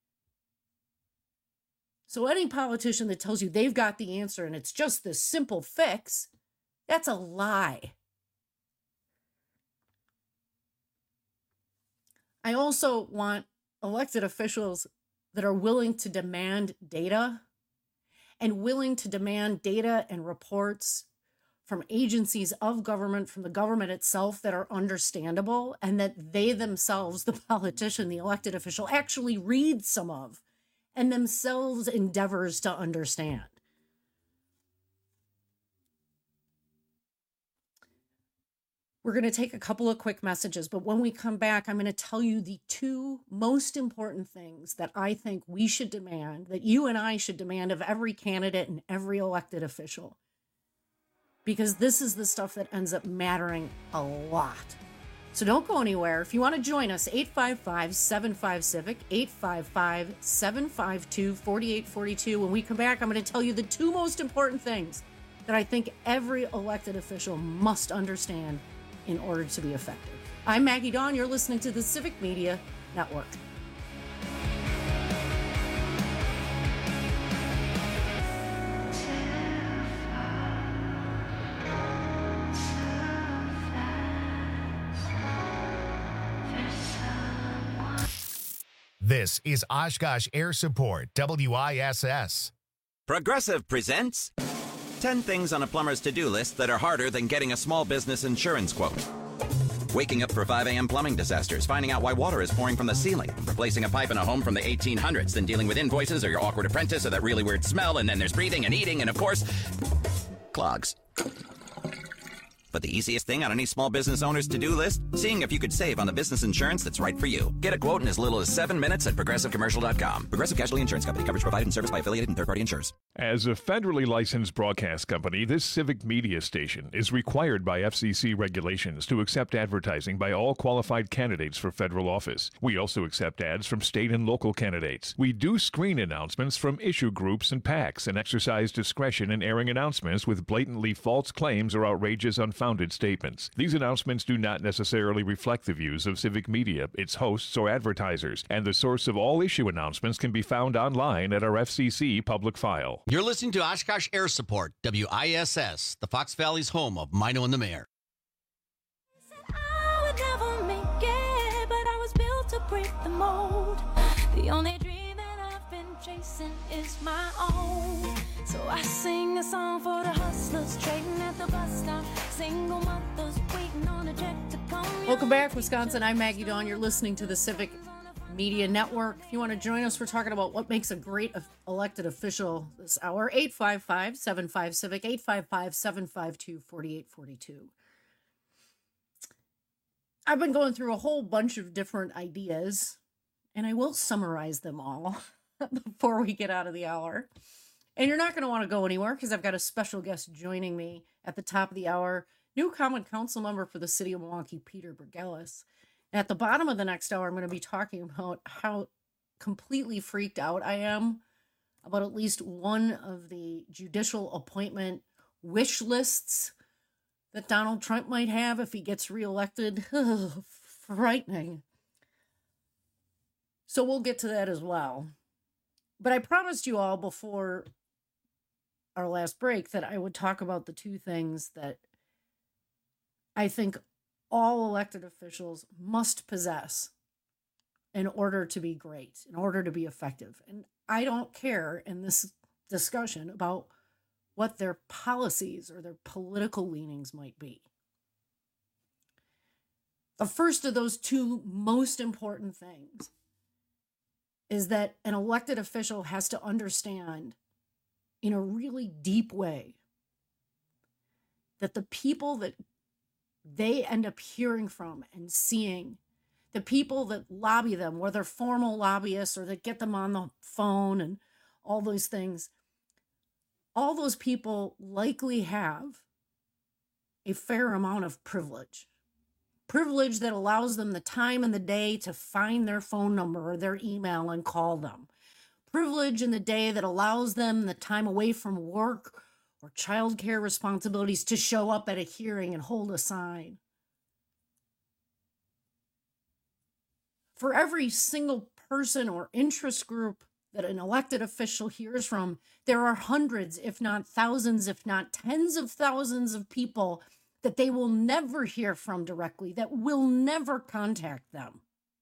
So any politician that tells you they've got the answer and it's just this simple fix, that's a lie. I also want elected officials that are willing to demand data, and willing to demand data and reports from agencies of government, from the government itself, that are understandable, and that they themselves, the politician, the elected official, actually read some of and themselves endeavors to understand. We're going to take a couple of quick messages, but when we come back, I'm going to tell you the two most important things that I think we should demand, that you and I should demand of every candidate and every elected official. Because this is the stuff that ends up mattering a lot. So don't go anywhere. If you want to join us, 855-75-CIVIC, 855-752-4842. When we come back, I'm going to tell you the two most important things that I think every elected official must understand in order to be effective. I'm Maggie Dawn. You're listening to the Civic Media Network. This is Oshkosh Air Support, WISS. Progressive presents 10 things on a plumber's to-do list that are harder than getting a small business insurance quote. Waking up for 5 a.m. plumbing disasters, finding out why water is pouring from the ceiling, replacing a pipe in a home from the 1800s, then dealing with invoices or your awkward apprentice or that really weird smell, and then there's breathing and eating, and of course, clogs. But the easiest thing on any small business owner's to-do list? Seeing if you could save on the business insurance that's right for you. Get a quote in as little as 7 minutes at ProgressiveCommercial.com. Progressive Casualty Insurance Company. Coverage provided and serviced by affiliated and third-party insurers. As a federally licensed broadcast company, this civic media station is required by FCC regulations to accept advertising by all qualified candidates for federal office. We also accept ads from state and local candidates. We do screen announcements from issue groups and PACs and exercise discretion in airing announcements with blatantly false claims or outrageous unfounded statements. These announcements do not necessarily reflect the views of Civic Media, its hosts, or advertisers, and the source of all issue announcements can be found online at our FCC public file. You're listening to Oshkosh Air Support, WISS, the Fox Valley's home of Mino and the Mayor. I would never make it, but I was built to break the mold. The only dream that I've been chasing is my own. So I sing a song for the hustlers trading at the bus stop, single mothers waiting on a check to come. Welcome back, Wisconsin. I'm Maggie Dawn. You're listening to the Civic Media Network. If you want to join us, we're talking about what makes a great elected official this hour. 855-75-CIVIC, 855-752-4842. I've been going through a whole bunch of different ideas, and I will summarize them all before we get out of the hour. And you're not going to want to go anywhere because I've got a special guest joining me at the top of the hour, new common council member for the city of Milwaukee, Peter Bergelis. And at the bottom of the next hour, I'm going to be talking about how completely freaked out I am about at least one of the judicial appointment wish lists that Donald Trump might have if he gets reelected. Frightening. So we'll get to that as well. But I promised you all before our last break that I would talk about the two things that I think all elected officials must possess in order to be great, in order to be effective. And I don't care in this discussion about what their policies or their political leanings might be. The first of those two most important things is that an elected official has to understand in a really deep way that the people that they end up hearing from and seeing, the people that lobby them, whether formal lobbyists or that get them on the phone and all those things, all those people likely have a fair amount of privilege. Privilege that allows them the time in the day to find their phone number or their email and call them. Privilege in the day that allows them the time away from work or childcare responsibilities to show up at a hearing and hold a sign. For every single person or interest group that an elected official hears from, there are hundreds, if not thousands, if not tens of thousands of people that they will never hear from directly, that will never contact them.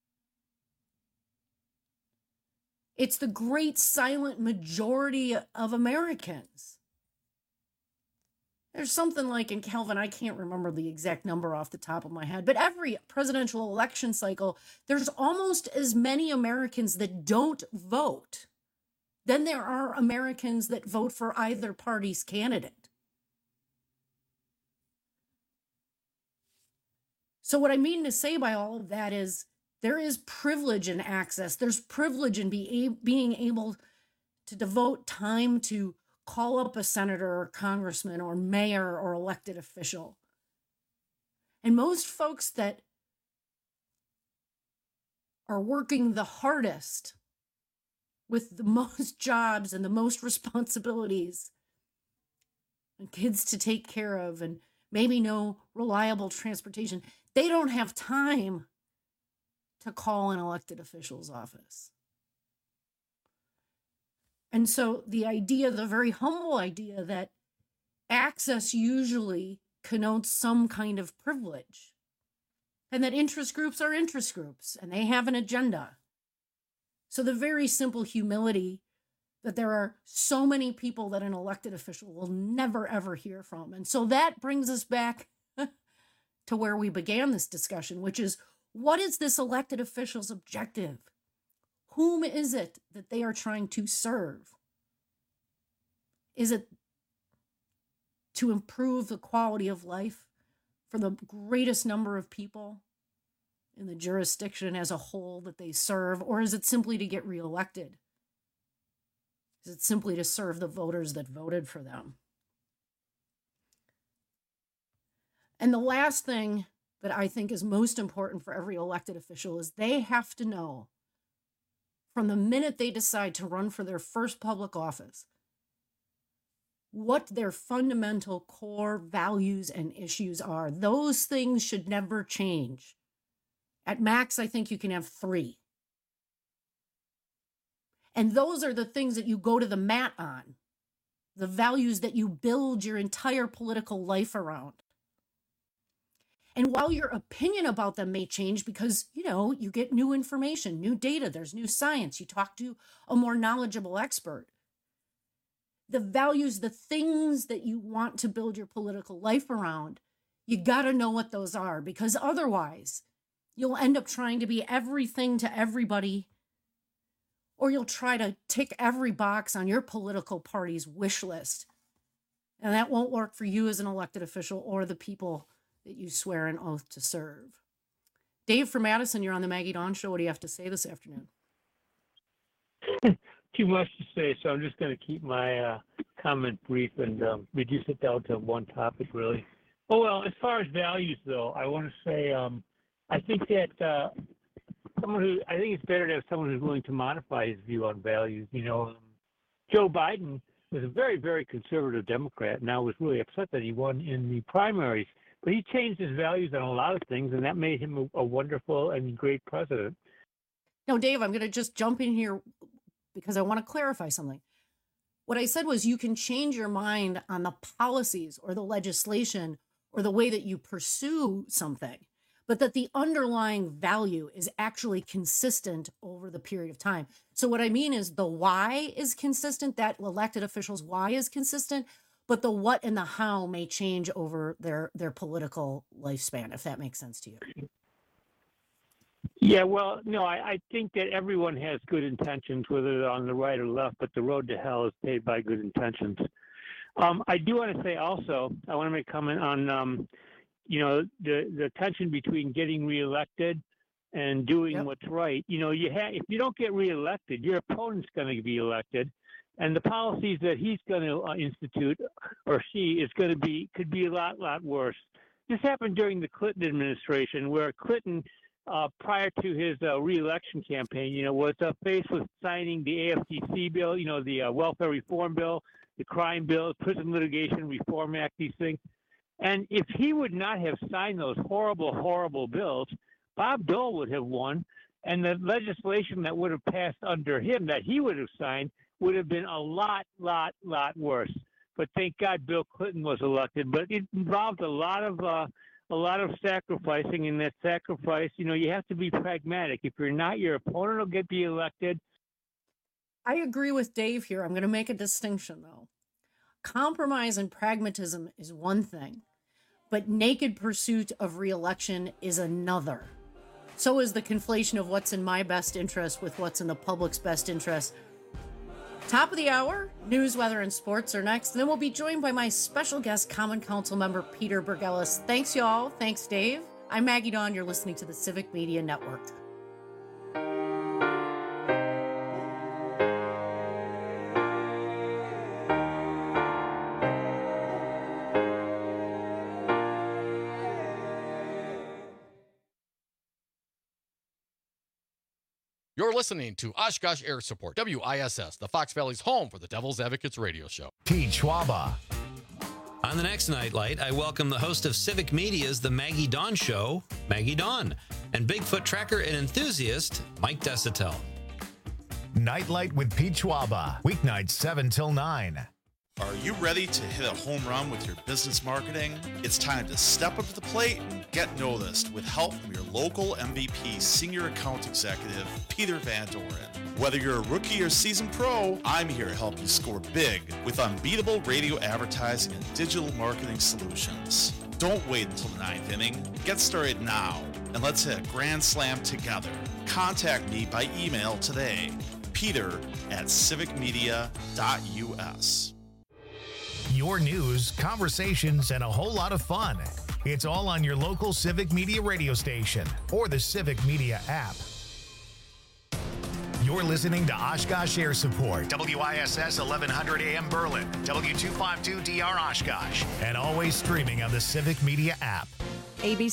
It's the great silent majority of Americans. There's something like in Calvin, I can't remember the exact number off the top of my head, but every presidential election cycle, there's almost as many Americans that don't vote than there are Americans that vote for either party's candidate. So what I mean to say by all of that is there is privilege in access. There's privilege in being able to devote time to call up a senator or congressman or mayor or elected official. And most folks that are working the hardest with the most jobs and the most responsibilities and kids to take care of and maybe no reliable transportation, they don't have time to call an elected official's office. And so the idea, the very humble idea that access usually connotes some kind of privilege and that interest groups are interest groups and they have an agenda. So the very simple humility that there are so many people that an elected official will never, ever hear from. And so that brings us back to where we began this discussion, which is, what is this elected official's objective? Whom is it that they are trying to serve? Is it to improve the quality of life for the greatest number of people in the jurisdiction as a whole that they serve? Or is it simply to get reelected? Is it simply to serve the voters that voted for them? And the last thing that I think is most important for every elected official is they have to know from the minute they decide to run for their first public office what their fundamental core values and issues are. Those things should never change. At max, I think you can have 3. And those are the things that you go to the mat on, the values that you build your entire political life around. And while your opinion about them may change because, you get new information, new data, there's new science, you talk to a more knowledgeable expert, the values, the things that you want to build your political life around, you got to know what those are, because otherwise you'll end up trying to be everything to everybody, or you'll try to tick every box on your political party's wish list. And that won't work for you as an elected official or the people that you swear an oath to serve. Dave from Madison, you're on the Maggie Dawn Show. What do you have to say this afternoon? Too much to say, so I'm just going to keep my comment brief and reduce it down to one topic, really. Oh, well, as far as values, though, I want to say I think that I think it's better to have someone who's willing to modify his view on values. Joe Biden was a very, very conservative Democrat, and I was really upset that he won in the primaries. But he changed his values on a lot of things, and that made him a wonderful and great president. Now, Dave, I'm going to just jump in here because I want to clarify something. What I said was you can change your mind on the policies or the legislation or the way that you pursue something, but that the underlying value is actually consistent over the period of time. So what I mean is the why is consistent, that elected officials' why is consistent, but the what and the how may change over their political lifespan, if that makes sense to you. Yeah, well, no, I think that everyone has good intentions, whether they're on the right or left, but the road to hell is paved by good intentions. I do want to say also, I want to make a comment on, the tension between getting reelected and doing what's right. If you don't get reelected, your opponent's going to be elected. And the policies that he's going to institute, or she, could be a lot worse. This happened during the Clinton administration, where Clinton, prior to his re-election campaign, was faced with signing the AFTC bill, the welfare reform bill, the crime bill, Prison Litigation Reform Act, these things. And if he would not have signed those horrible, horrible bills, Bob Dole would have won, and the legislation that would have passed under him that he would have signed would have been a lot worse. But thank God Bill Clinton was elected. But it involved a lot of sacrificing, and that sacrifice, you have to be pragmatic. If you're not, your opponent will be elected. I agree with Dave here. I'm going to make a distinction, though. Compromise and pragmatism is one thing, but naked pursuit of re-election is another. So is the conflation of what's in my best interest with what's in the public's best interest. Top of the hour, news, weather, and sports are next. And then we'll be joined by my special guest, Common Council member Peter Bergelis. Thanks, y'all. Thanks, Dave. I'm Maggie Dawn. You're listening to the Civic Media Network. You're listening to Oshkosh Air Support, WISS, the Fox Valley's home for the Devil's Advocates radio show. Pete Schwaba. On the next Nightlight, I welcome the host of Civic Media's The Maggie Dawn Show, Maggie Dawn, and Bigfoot tracker and enthusiast, Mike Desitel. Nightlight with Pete Schwaba, weeknights 7 till 9. Are you ready to hit a home run with your business marketing? It's time to step up to the plate and get noticed with help from your local MVP Senior Account Executive, Peter Van Doren. Whether you're a rookie or seasoned pro, I'm here to help you score big with unbeatable radio advertising and digital marketing solutions. Don't wait until the 9th inning. Get started now, and let's hit a grand slam together. Contact me by email today, peter@civicmedia.us. Your news, conversations, and a whole lot of fun. It's all on your local Civic Media radio station or the Civic Media app. You're listening to Oshkosh Air Support, WISS 1100 AM Berlin, W252DR Oshkosh, and always streaming on the Civic Media app. ABC